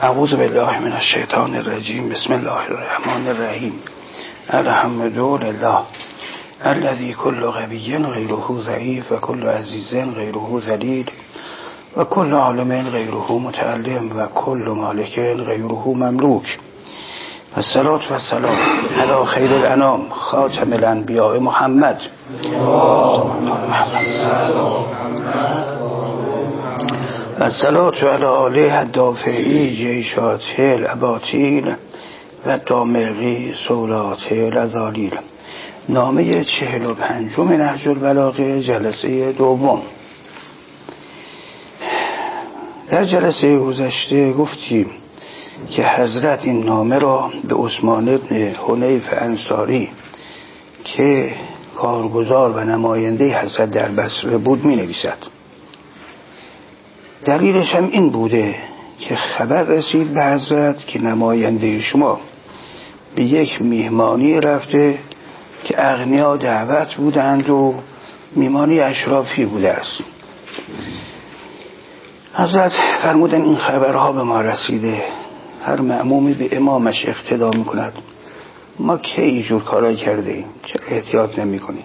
اعوذ بالله من الشیطان الرجیم. بسم الله الرحمن الرحیم. الحمد لله الذي كل قوی غیره ضعیف و کل عزیز غیره ذلیل و کل عالم غیره متعلم و کل مالک غیره مملوک. والصلاة والسلام علی خیر الانام خاتم الانبیاء محمد والصلاة علی آله الدافعی جیشات الاباطیل و دامغی سولات الازالیل. نامه 45 نهج البلاغه، جلسه دوم. در جلسه گذشته گفتیم که حضرت این نامه را به عثمان بن حنیف انصاری که کارگزار و نماینده حضرت در بصره بود می نویسد. دلیلش هم این بوده که خبر رسید به حضرت که نماینده شما به یک میهمانی رفته که اغنیا دعوت بودند و میهمانی اشرافی بوده است. حضرت فرمودن این خبرها به ما رسیده، هر مأمومی به امامش اقتدا میکند، ما کی اینجور کارا کرده ایم؟ چه احتیاط نمی کنیم؟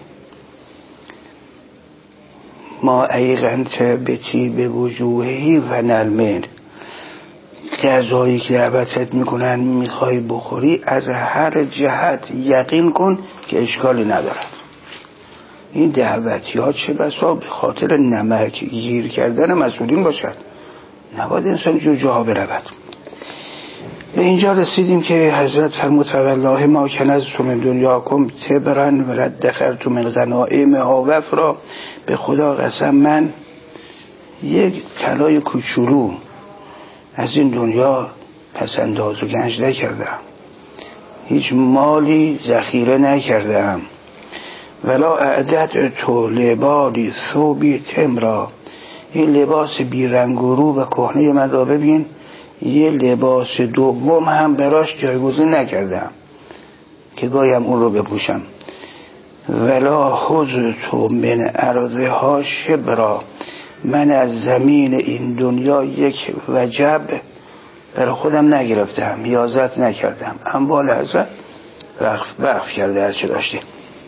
ما ایقنت بتی به وجوهی و نلمن، غذایی که دعوتت میکنن میخوای بخوری از هر جهت یقین کن که اشکالی ندارد. این دعوتی ها چه بسا به خاطر نمک گیر کردن مسئولین باشد، نباید انسان جو جاها برود. به اینجا رسیدیم که حضرت فرمود والله ما کنزت من دنیاکم تبرن و ردخرت من غنائمها وفرا. به خدا قسم من یک طلای کوچولو از این دنیا پس انداز و گنج نکردم، هیچ مالی ذخیره نکردم. ولا اعدت تو لبالی ثوبی تمرا، این لباس بی رنگ و رو و کهنه من را ببین، یه لباس دوم هم براش جایگزین نکردم که گایم اون رو بپوشم. ولا حضتو من ارضها شبرا، من از زمین این دنیا یک وجب برای خودم نگرفتم، حیازت نکردم. اموال حضرت وقف کرده هرچه داشته.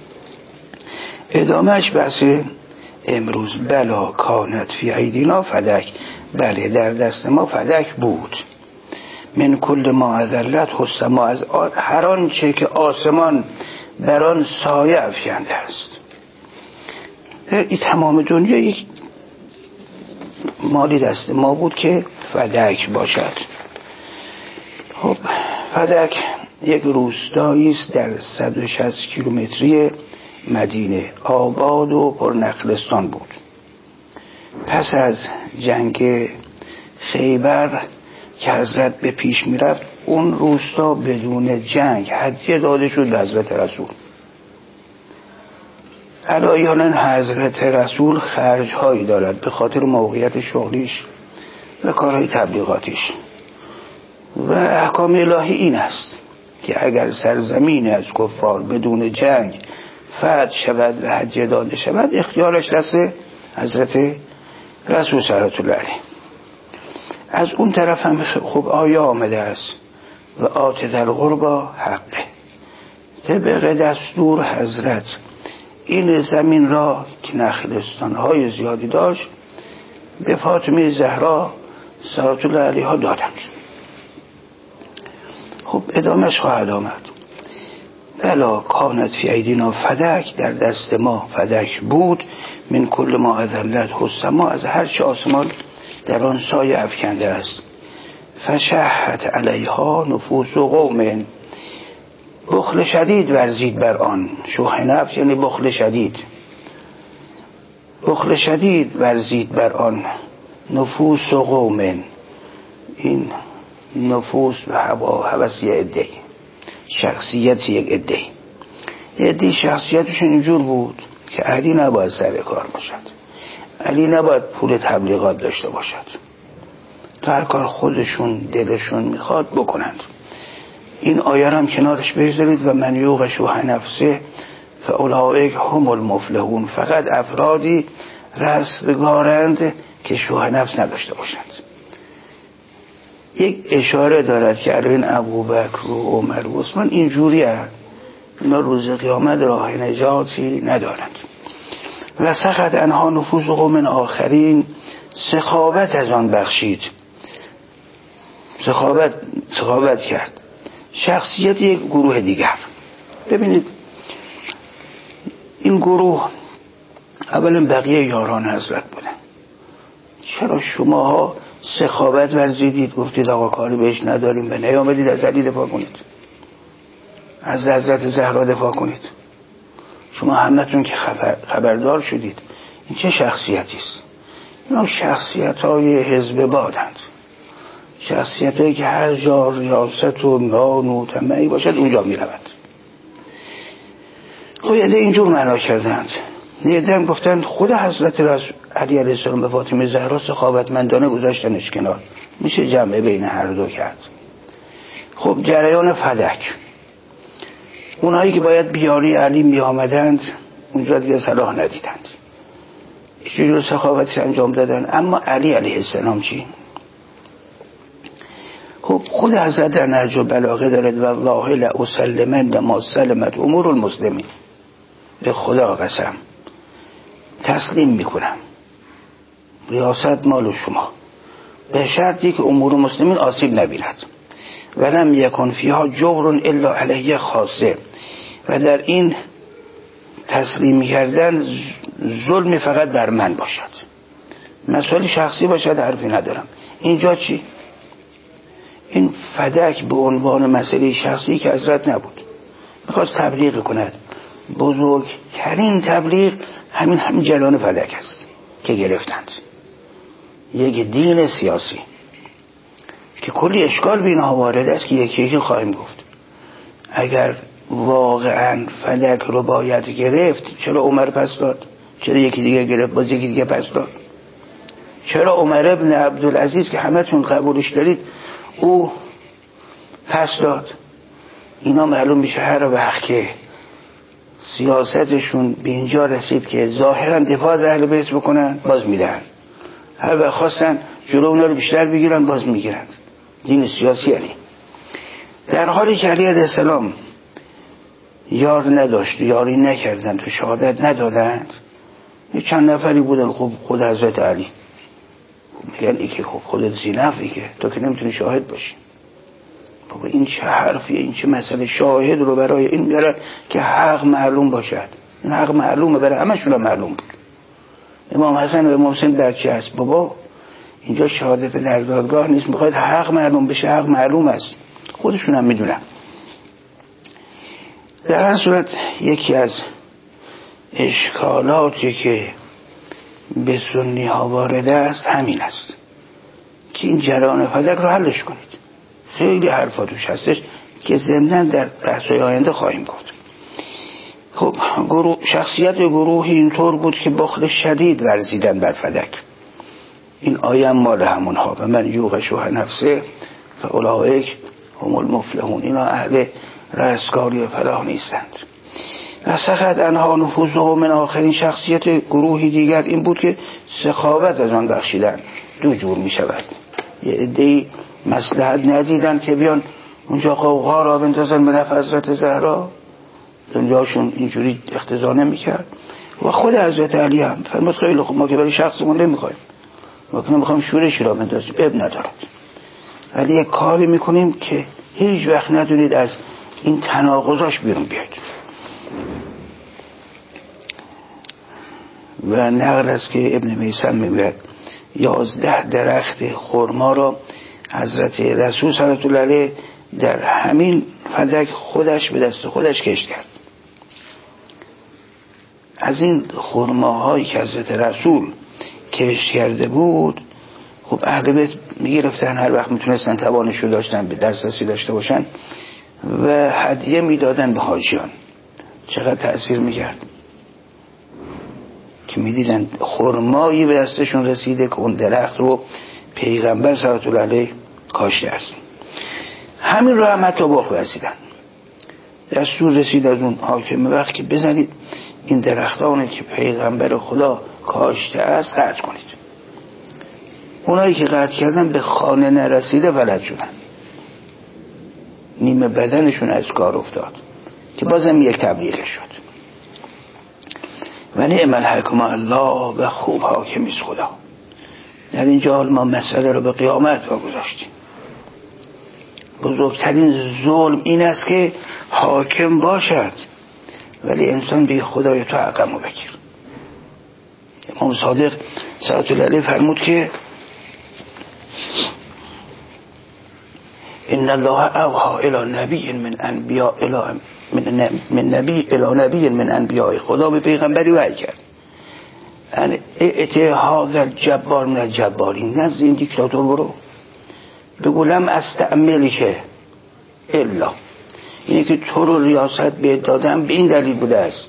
ادامهش بحث امروز. بلا کانت فی ایدینا فدک، بله در دست ما فدک بود. من کل ما اذلت حسما، از هر آنچه که آسمان بر آن سایه افکنده است. در این تمام دنیا یک مالی دست ما بود که فدک باشد. خب فدک یک روستایی است در 160 کیلومتری مدینه، آباد و پر نخلستان بود. پس از جنگ خیبر که حضرت به پیش می رفت، اون روستا بدون جنگ هدیه داده شد به حضرت رسول. علایاً حضرت رسول خرج هایی دارد به خاطر موقعیت شغلیش و کارهای تبلیغاتیش، و احکام الهی این است که اگر سرزمین از کفار بدون جنگ فتح شود و هدیه داده شود، اختیارش دست حضرت رسول صلی الله علیه. از اون طرف هم خب آیا آمده است و آت ذی القربی حقه، طبق دستور حضرت این زمین را که نخلستان‌های زیادی داشت به فاطمه زهرا صلوات الله علیها دادند. خب ادامهش خواهد آمد. بلا کانت فی ایدینا فدک، در دست ما فدک بود. من کل ما اذلت حسما، از هر چه آسمان در آن سایه افکنده است. فشحت علیها نفوس قوم، بخل شدید ورزید بر آن. شح نفس یعنی بخل شدید، بخل شدید ورزید بر آن. نفوس قوم، این نفوس و هوس یه عده، شخصیت یک عده شخصیتشون اینجور بود که علی نباید سر کار باشد، علی نباید پول تبلیغات داشته باشد، تا هر کار خودشون دلشون میخواد بکنند. این آیه هم کنارش بگذارید و من یوق شح نفسه فاولئک هم المفلحون، فقط افرادی رستگارند که شح نفس نداشته باشند. یک اشاره دارد که الان ابوبکر و عمر و عثمان اینجوری هست، اینا روز قیامت راه نجاتی ندارند. و سخط انها نفوس قوم آخرین، سخاوت از آن بخشید. سخاوت کرد شخصیت یک گروه دیگر. ببینید این گروه اولا بقیه یاران حضرت بودن. چرا شماها سخاوت ورزیدید، گفتید آقا کاری بهش نداریم و نیامدید از علی دفاع کنید، از حضرت زهرا دفاع کنید؟ شما همتون که خبردار شدید. این چه شخصیتی است؟ اینا شخصیت‌های حزب بادند، شخصیت‌هایی که هر جا ریاست و نان و طمعی باشد اونجا می‌روند. خب یه اینجور معنا کردند. یه گفتند خود حضرت علی علیه السلام به فاطمه زهرا سخاوتمندانه گذاشتنش کنار، میشه جمع بین هر دو کرد. خب جریان فدک، اونایی که باید بیاری علی می آمدند اونجا دیگه صلاح ندیدند، چجور سخاوتی انجام دادن. اما علی علیه السلام چی؟ خب خود حضرت در نهج البلاغه دارد والله لأسلمن ما سلمت امور المسلمین، به خدا قسم تسلیم میکنم ریاست مال شما به شرطی که امور مسلمین آسیب نبیند. ولم یکن فیها جور الا علیه خاصه، و در این تسلیم کردن ظلم فقط بر من باشد، مسئله شخصی باشد حرفی ندارم. اینجا چی؟ این فدک به عنوان مسئله شخصی که حضرت نبود، میخواست تبلیغ کند. بزرگترین تبلیغ همین جریان فدک است که گرفتند، یک دین سیاسی که کلی اشکال به اینها وارد است که یکی یکی خواهیم گفت. اگر واقعا فدک رو باید گرفت، چرا عمر پس داد؟ چرا یکی دیگه گرفت باز یکی دیگه پس داد؟ چرا عمر ابن عبدالعزیز که همتون قبولش دارید او پس داد؟ اینا معلوم میشه هر وقت که سیاستشون به اینجا رسید که ظاهرا دفاع از اهل بیت بکنن باز میدن، هر وقت خواستن جلو اونا رو بیشتر بگیرن باز میگیرن. دین سیاسی یعنی. در حالی که علی علیه السلام یار نداشت، یاری نکردند و شهادت ندادند، یه چند نفری بودن. خب خود حضرت علی میگن ای که خب خودت زینفی که تو که نمیتونی شاهد باشی. بابا این چه حرفیه؟ این چه مسئله؟ شاهد رو برای این میارن که حق معلوم باشد. این حق معلومه، برای همشون معلوم بود. امام حسن و امام حسین بچه هست. بابا اینجا شهادت در دادگاه نیست، میخواید حق معلوم بشه. حق معلوم است، خودشون هم میدونن. در هر صورت یکی از اشکالاتی که به سنی ها وارده است همین است که این جریان فدک رو حلش کنید. خیلی حرفا توش هستش که ضمناً در بحث‌های آینده خواهیم گفت. خب شخصیت گروهی اینطور بود که بخل شدید ورزیدن بر فدک. این آیه مال همونها و من یوقشوه نفسه فاولئک هم المفلحون، اینا اهل رستگاری و فلاح نیستند. و سخط انها نفوسهم من آخرین شخصیت گروهی دیگر این بود که سخاوت از آن بخشیدن دو جور می شود. یه عده‌ای مصلحت ندیدن که بیان اونجا قوقا را بندازن به نفع حضرت زهرا، دنیاشون اینجوری اقتضا نمی‌کرد. و خود حضرت علی هم فرمود خیلی خوب، ما که برای شخصمون نمی‌خوایم، ما که نمی‌خوایم شورشی را بندازیم، اب ندارد، ولی یک کاری می‌کنیم که هیچ وقت ندونید از این تناقضاش بیرون بیاد. و نقل است که ابن میثم میگوید 11 درخت خرما را حضرت رسول صلی الله علیه در همین فدک خودش به دست خودش کشت کرد. از این خرماهایی که حضرت رسول کشت کرده بود، خب اهل بیت میگرفتن هر وقت میتونستن توانشو داشتن به دسترسی داشته باشن و هدیه میدادن به حاجیان. چقدر تأثیر میکرد که میدیدن خرمایی به دستشون رسیده که اون درخت رو پیغمبر صلی الله علیه کاشته است. همین رو هم حتی باخ برسیدن. دستور رسید از اون حاکم وقت که بزنید این درختانی که پیغمبر خدا کاشته است قطع کنید. اونایی که قطع کردن به خانه نرسیده فلج شدن، نیمه بدنشون از کار افتاد که بازم یک تبلیغ شد. و نعم الحکم الله، و خوب حاکمی است خدا. در اینجا حال ما مسئله رو به قیامت واگذاشتیم. بزرگترین ظلم این است که حاکم باشد ولی انسان به خدای تو عقمو بگیر. امام صادق صلوات الله علیه فرمود که ان الله اوحى الى نبی من انبیاء من نبی من انبیاء، خدا به پیغمبری وحی کرد ان ائتی هذا الجبار من الجبارین، نزد این دیکتاتور برو بگو لم استعملک الا، اینه که تو رو ریاست بهت دادم به این دلیل بوده است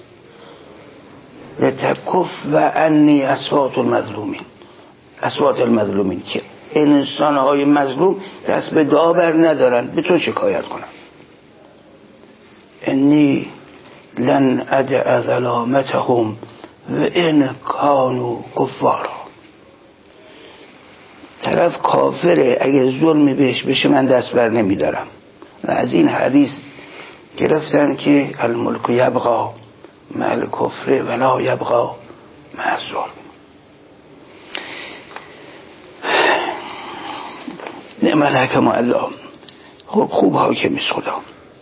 لتکف و انی اصوات المظلومین، که انسانهای مظلوم دست به داور ندارن به تو شکایت کنن. انی لن ادع ظلامتهم و ان کانوا کفارا، طرف کافره اگه ظلمی بهش بشه من دست بر نمیدارم. و از این حدیث گرفتن که الملک یبقا مع الکفر ولا یبقا مع الظلم. نعم الحکم الله، خوب حاکم است خدا.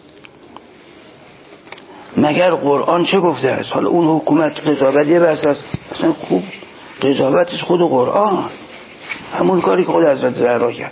مگر قرآن چه گفته است؟ حالا اون حکومت قضاوتی بس است، اصلا خوب قضاوت است خود قرآن، همون کاری که خود حضرت زهرا کرد.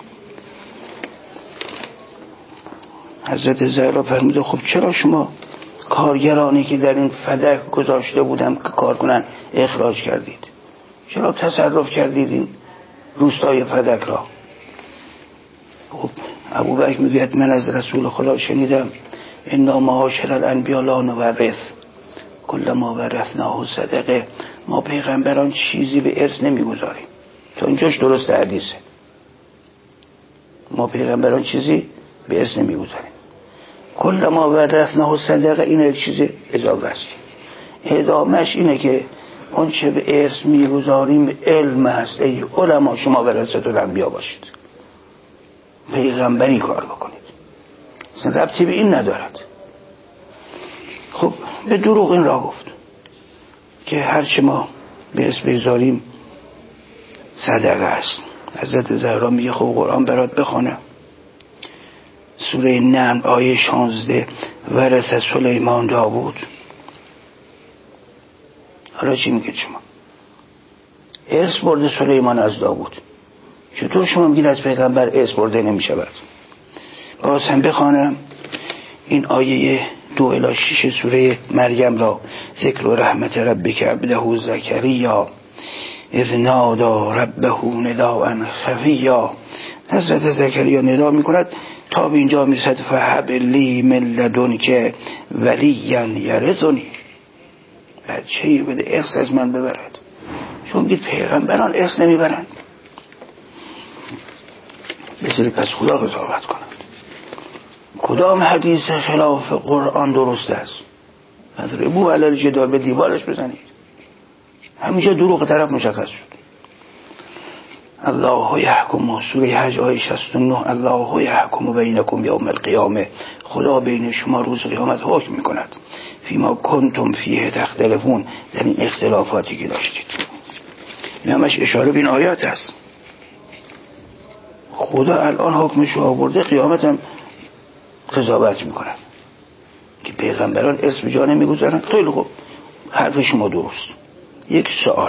حضرت زهرا فرموده خب چرا شما کارگرانی که در این فدک گذاشته بودم که کار کنن اخراج کردید؟ چرا تصرف کردید این روستای فدک را؟ خب ابوبکر میگوید من از رسول خدا شنیدم انا معاشر الانبیاء لا نورث کل ما ورثناه صدقه، ما پیغمبران چیزی به ارث نمیگذاریم. تا اینجاش درست حدیثه، ما پیغمبران چیزی به ارث نمیگذاریم. کل ما ورثناه صدقه، این یک چیز اضافه است. ادامهش اینه که اون چه به ارث میگذاریم علم هست. ای علما شما ورثه الانبیا باشید، پیغمبری کار بکنید، اصلا ربطی به این ندارد. خب به دروغ این را گفت که هرچه ما به ارث بگذاریم صدقه است. حضرت زهرا میگه خب قرآن برات بخونم، سوره نمل آیه 16 ورث سلیمان داوود. حالا چی میگه شما؟ ارث برده سلیمان از داوود، چطور شما میگید از پیغمبر ارث برده نمیشود؟ باز هم بخوانم این آیه 2-6 سوره مریم را، ذکر رحمت ربک عبده زکریا اذ نادا ربه نداء خفیا. حضرت زکریا ندا میکند تا به اینجا میرسد فهب لی من لدنک ولیا یرثنی، بچه‌ای بده ارث از من ببرد. چون میگید پیغمبران ارث نمیبرند، بذاری پس خدا قضاوت کند. کدام حدیث خلاف قرآن درست است؟ اضربوا علی الجدار، به دیوارش بزنید. همیشه دروغ طرف مشخص شد. الله یحکم، سوره حج آیه 69 الله یحکم بینکم یوم القیامه، خدا بین شما روز قیامت حکم میکند فیما کنتم فیه تختلفون، در این اختلافاتی که داشتید. این همش اشاره به این آیات است. خدا الان حکمش آورده، قیامت هم قضاوت میکند که پیغمبران اسم جا نمیگذارن. خیلی خوب، حرف شما درست. یک سوال،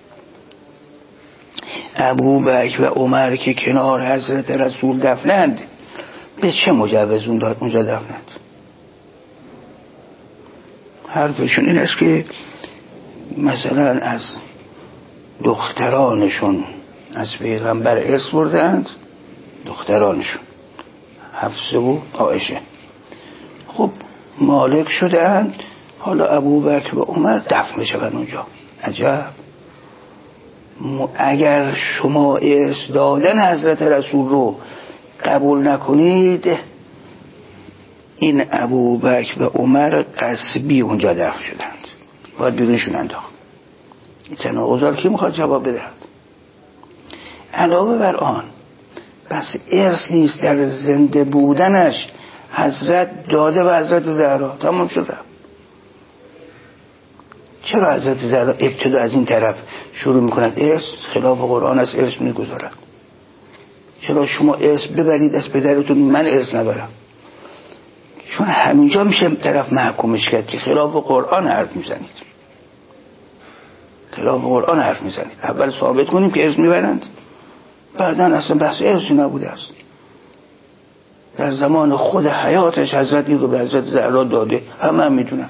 ابوبکر و عمر که کنار حضرت رسول دفنند به چه مجوز اونجا دفنند؟ حرفشون این است که مثلا از دخترانشون از پیغمبر ارث بردند، دخترانشون حفصه و عایشه، خب مالک شده اند، حالا ابوبکر و عمر دفن بشوند اونجا. عجب، اگر شما ارث دادن حضرت رسول رو قبول نکنید، این ابوبکر و عمر غصبی اونجا دفن شدند، باید بیرونشون انداخت. این تناقضات کی میخواد جواب بدهد؟ علاوه بر آن بس ارث نیست، در زنده بودنش حضرت داده به حضرت زهرا، تمام شده. چرا حضرت زهرا ابتدا از این طرف شروع میکند؟ ارث خلاف قرآن است، ارث میگذارد. چرا شما ارث ببرید از پدرتون، من ارث نبرم؟ چون همینجا میشه طرف محکومش کرد که خلاف قرآن حرف میزنید، خلاف قرآن حرف میزنید. اول ثابت کنیم که ارث میبرند، بعدا اصلا بحث ارثی نبوده است. در زمان خود حیاتش حضرت این رو به حضرت زهرا داده، همه هم میدونن.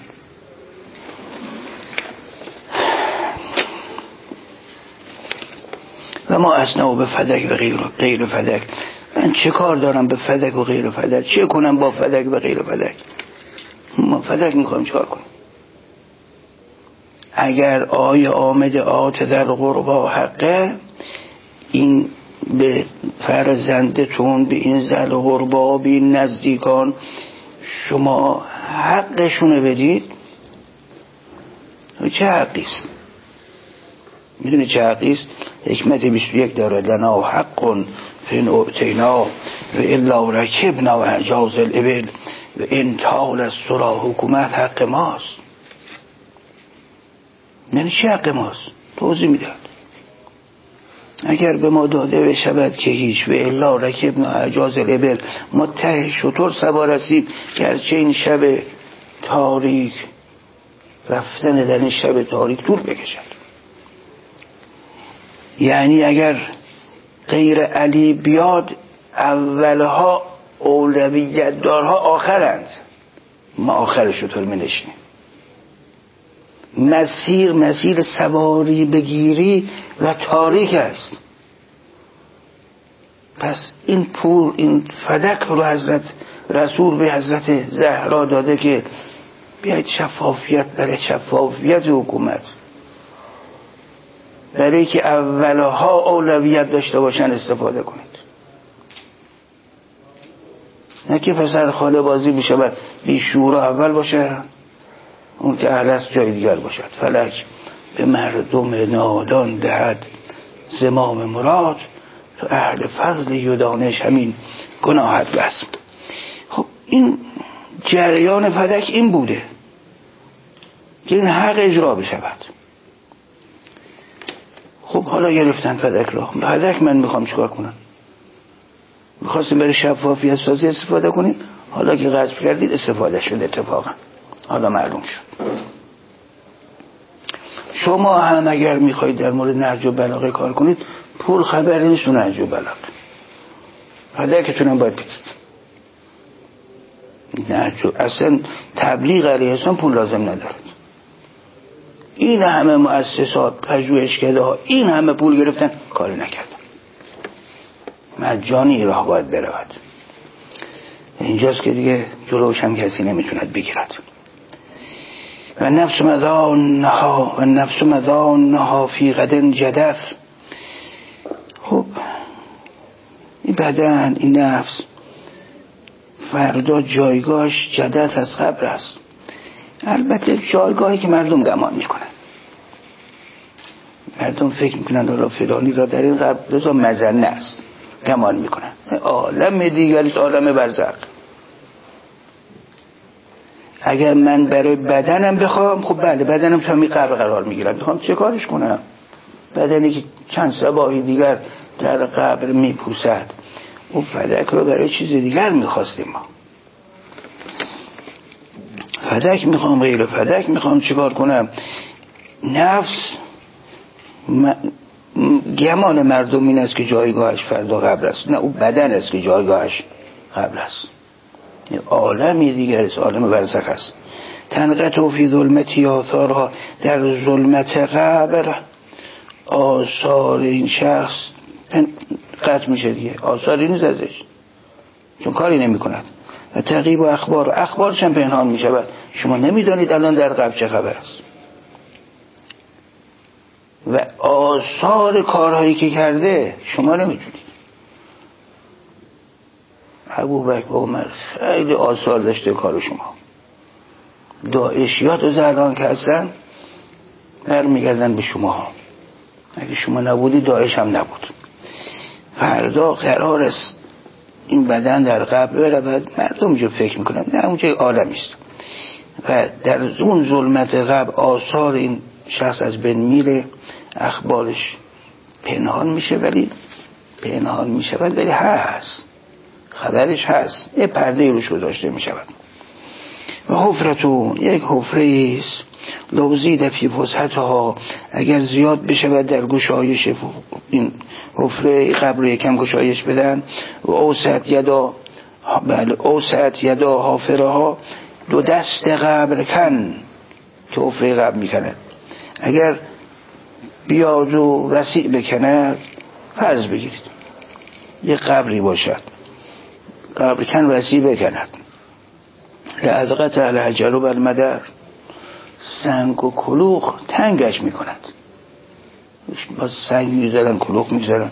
و ما اصنعوا به فدک و غیر فدک. من چه کار دارم به فدک و غیر فدک؟ چه کنم با فدک و غیر فدک؟ ما فدک میخوایم چکار کنیم؟ اگر آیه آمده آت در قربا حقه، این به فرزندتون، به این ذل قربا، به این نزدیکان شما حقشونه بدید. چه حقیست؟ میدونی چه حقیست؟ حکمت 21 دارد. لنا حق فین اعتینا و الا رکبنا و اعجاز الابل و این طال السرا. حکومت حق ماست. یعنی چه حق ماست؟ توضیح میداد. اگر به ما داده بشود که هیچ، و الا رکبنا اعجاز الابل، ما ته شتر سوار هستیم، گرچه این شب تاریک، رفتن در این شب تاریک طول بکشد. یعنی اگر غیر علی بیاد، اولها اولویت دارها آخرند، ما آخرش رو طور می نشنیم. مسیر سواری بگیری و تاریک است. پس این پول، این فدک رو حضرت رسول به حضرت زهرا داده که بیاید شفافیت، برای شفافیت حکومت، برای که اولها اولویت داشته باشن استفاده کنید. نه که پسر خاله بازی میشه و بیشورا اول باشه، اون که اهل است جای دیگر باشد. فلک به مردم نادان دهد زمام مراد، تو اهل فضل یدانش همین گناهت بس. خب این جریان فدک این بوده که این حق اجرا بشود. خب حالا گرفتن فدک را. فدک من میخوام چیکار کنم؟ میخواستیم برای شفافیت سازی استفاده کنیم، حالا که غصب کردید استفاده شد. اتفاقا حالا معلوم شد. شما هم اگر میخواید در مورد نهج و بلاغه کار کنید، پول خبری نیست تو نهج و بلاغه، فدکتونم باید بدید. نهج اصلا تبلیغ علیه السلام پول لازم ندارد. این همه مؤسسات پژوهشکده ها این همه پول گرفتن، کاری نکردن. مجانی راه باید برود. اینجاست که دیگه جلوش هم کسی نمیتوند بگیرد. و نفس مذانها فی غدن جدث. خب این بدن، این نفس فردا جایگاهش جدث از قبر است. البته جایگاهی که مردم گمان میکنن، مردم فکر میکنن حالا فلانی را در این قبر لذا مزنه است، گمان میکنن. عالم دیگریست، عالم برزخ. اگر من برای بدنم بخوام، خب بله بدنم تو همین قبر قرار میگیرم، بخوام چه کارش کنم؟ بدنی که چند صباحی دیگر در قبر میپوسد. او فدک رو برای چیز دیگر میخواستیم. ما فدک میخوام، غیر فدک میخوام، چیکار کنم؟ نفس گمان مردم این است که جایگاهش فردا قبر است. نه، او بدن است که جایگاهش قبر است. عالمی دیگر است، عالم برزخ است. تنقطع فی ظلمتی آثارها، در ظلمت قبر آثار این شخص قطع میشه دیگه، آثاری نیست ازش، چون کاری نمی کند. و تغیب و اخبارش هم پنهان می شود. شما نمیدانید الان در قبر چه خبر است. و آثار کارهایی که کرده شما نمیدونید. ابوبکر و عمر خیلی آثار داشته کار شما. داعشیات و زهران که هستن برمیگردن به شما. اگه شما نبودی داعش هم نبود. فردا قرار است این بدن در قبر برود. مردم اینجور فکر میکنن نه، اونجا عالمی است و در اون ظلمت قبر آثار این شخص از بین میره، اخبارش پنهان میشه ولی هست، خبرش هست، یه پرده روش گذاشته میشود. و حفرتون، یک حفره است لو زید فی وسعتها، اگر زیاد بشود در گشایش این حفره قبر یکم گشایش بدن. و اوسعت یدا حافرها، دو دست قبر کن که حفره قبر میکنه، اگر بیاد و وسیع بکند، فرض بگیرید یه قبری باشد، قبر کن وسیع بکند، لعدقت الحجر و المدر، سنگ و کلوخ تنگش میکند، با سنگ میذارن کلوخ میذارن.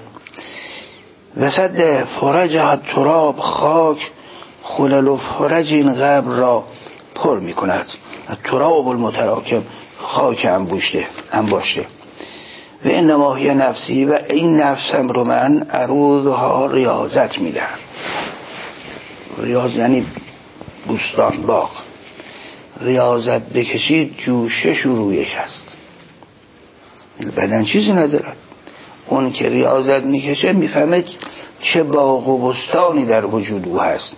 وسط فرج تراب، خاک خلل و فرج این قبر را پر میکند، تراب المتراکم، خاک انباشته. و انما هی نفسی، و این نفسم رو من عروضها ریاضت میدم. ریاض یعنی بوستان، باغ. ریاضت بکشید جوشش و رویش هست. بدن چیزی ندارد، اون که ریاضت میکشه میفهمه چه باغ و بستانی در وجود او هست.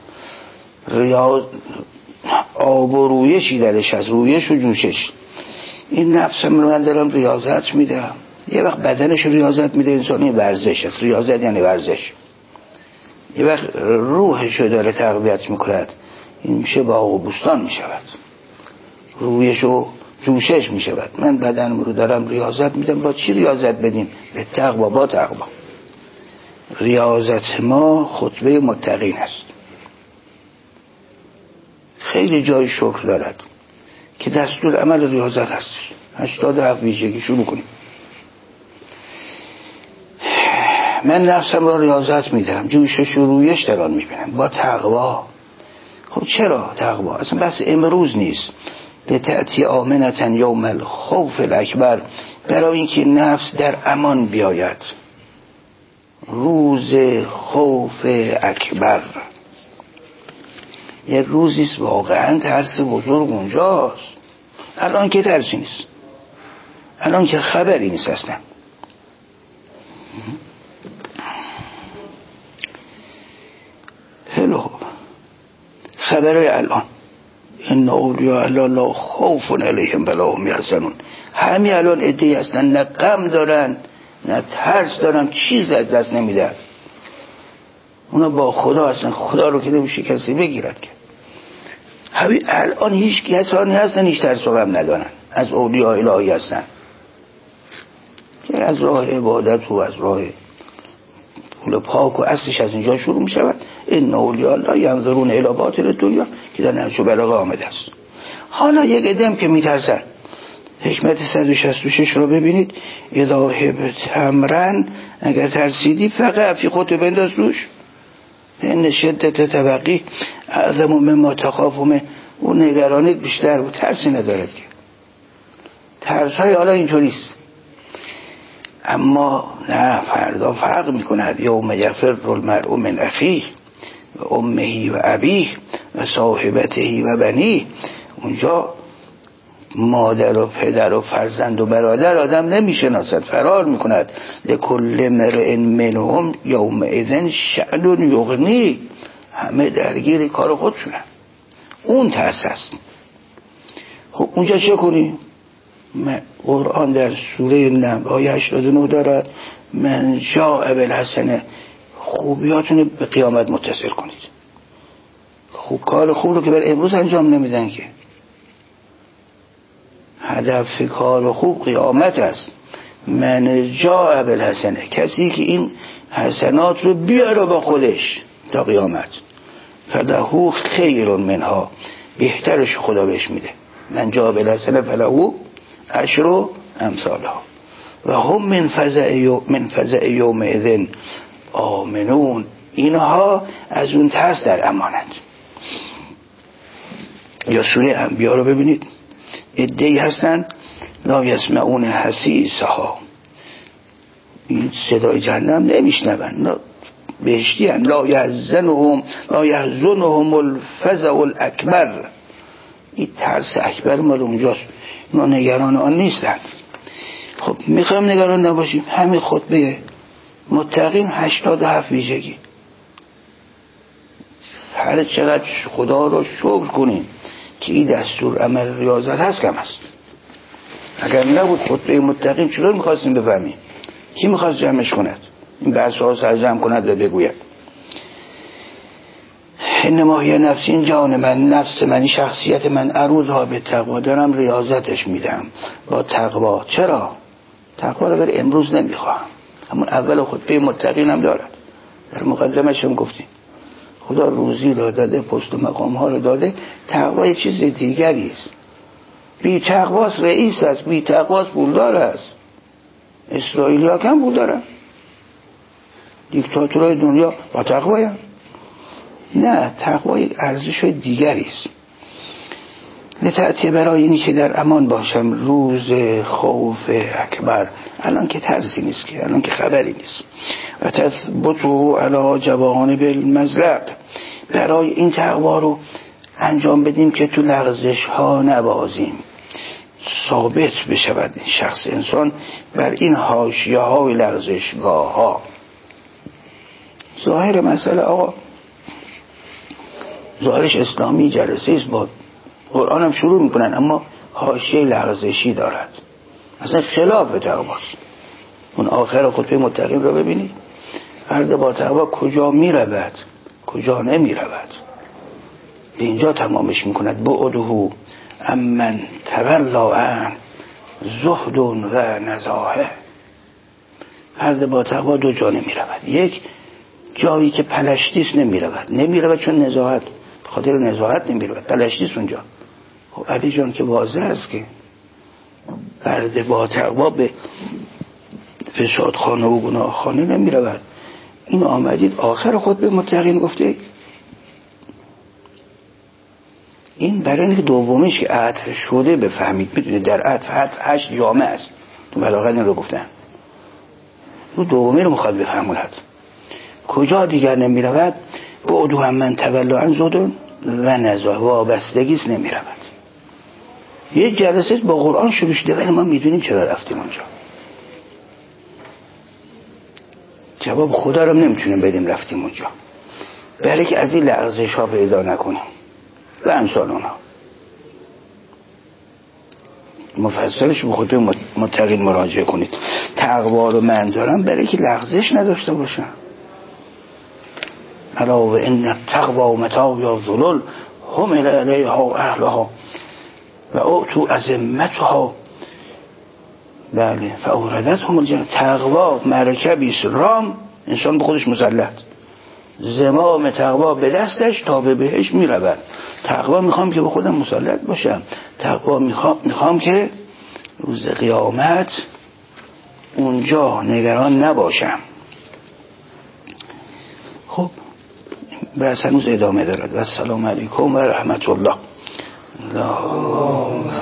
آب و رویشی درش هست، رویش و جوشش. این نفسم من دارم ریاضت میدم. یه وقت بدنش ریاضت میده انسانی، ورزش است. ریاضت یعنی ورزش. یه وقت روحش داره تقویت میکند، این میشه باغ و بستان میشود، رویش و جوشش میشود. من بدنم رو دارم ریاضت میدم. با چی ریاضت بدیم؟ به تقوا، با تقوا. ریاضت ما خطبه متقین است. خیلی جای شکر دارد که دستور عمل ریاضت هست. 87 ویژگی شروع کنیم. من نفسم را ریاضت میدم، جوشش و رویش در آن میبینم، با تقوا. خب چرا تقوا؟ اصلا بس امروز نیست. لتأتی آمنة یوم الخوف الاکبر، برای اینکه نفس در امان بیاید روز خوف اکبر. یه روزیست واقعا ترس بزرگ اونجاست. الان که ترسی نیست، الان که خبری نیست اصلا. هلو خبره الان، ان اولیاء الله لا خوف علیهم ولا هم یحزنون. همین الان عده‌ای هستن نه غم دارن نه ترس دارن، چیز از دست نمیدن. اونا با خدا هستن، خدا رو که نمیشه کسی بگیرد که. همین الان هیچ کسانی هستن هیچ ترس و غم ندارن، از اولیاء الهی هستن که از راه عبادت و از راه پول پاک و اصلش از اینجا شروع می شود. این اولیاء الله ینظرون الی باطن دنیا که در نهج البلاغه آمده است. حالا یک عدم که می ترسن، حکمت 166 رو ببینید. اذا هبت امرن، اگر ترسیدی فقط فی خودت بنداز روش. این شدت توقی اعظم مما تخافم، اون نگرانیت بیشتر و ترسی ندارد که. ترس های حالا اینطوریست، اما نه، فردا فرق میکند. یوم یفر المرء من اخیه و امه و ابیه و صاحبته و بنیه. اونجا مادر و پدر و فرزند و برادر آدم نمیشناسد، فرار میکند. لکل امرئ منهم یومئذ شأن یغنی، همه درگیر کار خودشونن. اون ترس است. خب اونجا چه کنی؟ قرآن در سوره نمل آیه 89 دارد من جاء بالحسنه، خوبیاتون به قیامت متصل کنید. خوب کار خوب رو که بر امروز انجام نمیدن که. هدف کار خوب قیامت است. من جاء بالحسنه، کسی که این حسنات رو بیاره با خودش تا قیامت، فله خیر منها، بهترش خدا بهش میده. من جاء بالحسنه فله عشر امثالها و هم من فزع یومئذ آمنون. اینها از اون ترس در امانند. یا سوره انبیاء رو ببینید، عده‌ای هستن لا یسمعون حسیسها، این صدای جهنم نمیشنون، بهشتی هستند. لا یحزنهم الفزع الاکبر. این ترس اکبر مال اونجاست، اونا نگران آن نیستند. خب میخوایم نگران نباشیم، همین خطبه متقین 87 ویژگی. هر چقدر خدا رو شکر کنیم که این دستور عمل ریاضت هست کم است. اگر نبود خطبه متقین چرا میخواستیم بفهمیم؟ کی میخواست جمعش کند؟ این بحث ها سرجم کند و بگوید انما هی نفسی، این جان من، نفس من، شخصیت من، عروضها به تقوا، دارم ریاضتش میدم با تقوا. چرا؟ تقوا رو برای امروز نمیخواهم، همون اول خطبه متقین هم دارد، در مقدمش هم گفتیم خدا روزی رو داده، پست و مقام ها رو داده. تقوا یه چیز دیگری است. بی تقواست رئیس است، بی تقواست پولدار است. اسرائیلی ها کم پول دارن، دیکتاتورهای دنیا با تقوایی هم. نه، تقوا یک ارزش دیگری است. لتأتی، برای اینی که در امان باشم روز خوف اکبر. الان که ترسی نیست، که الان که خبری نیست. و تثبتو علی جوانب المزلق، برای این تقوا رو انجام بدیم که تو لغزش ها نبازیم، ثابت بشود این شخص انسان بر این حاشیه های لغزشگاه ها. ظاهر مسئله آقا ظاهرش اسلامی جلسه است، با قرآن هم شروع میکنن، اما حاشیه لغزشی دارد، اصلا خلاف تقواست. اون آخر خطبه متقین رو ببینید، فرد با تقوا کجا میرود کجا نمیرود، به اینجا تمامش میکند. بعده امن تولا عن زهد و نزاهه. فرد با تقوا دو جا نمیرود، یک جایی که پلشتیست نمیرود چون نزاهت، خاطر نزاهت نمیرود، پلشتیست اونجا. خب علی جان که واضح است که فرد با تقوا به فساد خانه و گناه خانه نمیرود. این آمدید آخر خود به متقین گفته. این برای اینکه دومیش که عطر شده بفهمید. میدونید در عطر 8 جامعه است، تو بلاغت این رو گفتن، اون دومی رو میخواد بفهموند. کجا دیگر نمیرود؟ بعدو هم من تولا عن زهد و نزاهه، وابستگیست نمیرود. یه جلسه با قرآن شروع شده ولی ما میدونیم چرا رفتیم اونجا. جواب خدا رو نمیتونیم بدیم رفتیم اونجا، برای که از این لغزش ها پیدا نکنیم و امثال اونا. مفصلش به خطبه متقین مراجعه کنید. تقوا رو من دارم برای که لغزش نداشته باشم. الا و ان التقوا متاع ذلل هم الیها اهلها و اوتوا عظمتها. بله، فاوردتهم الجنه. تقوا مرکبی است رام، انسان به خودش مسلط، زمام تقوا به دستش تا به بهش میرود. تقوا میخوام که به خودم مسلط باشم، تقوا میخوام که روز قیامت اونجا نگران نباشم. خب بس هنوز ادامه دارد. و السلام علیکم و رحمت الله.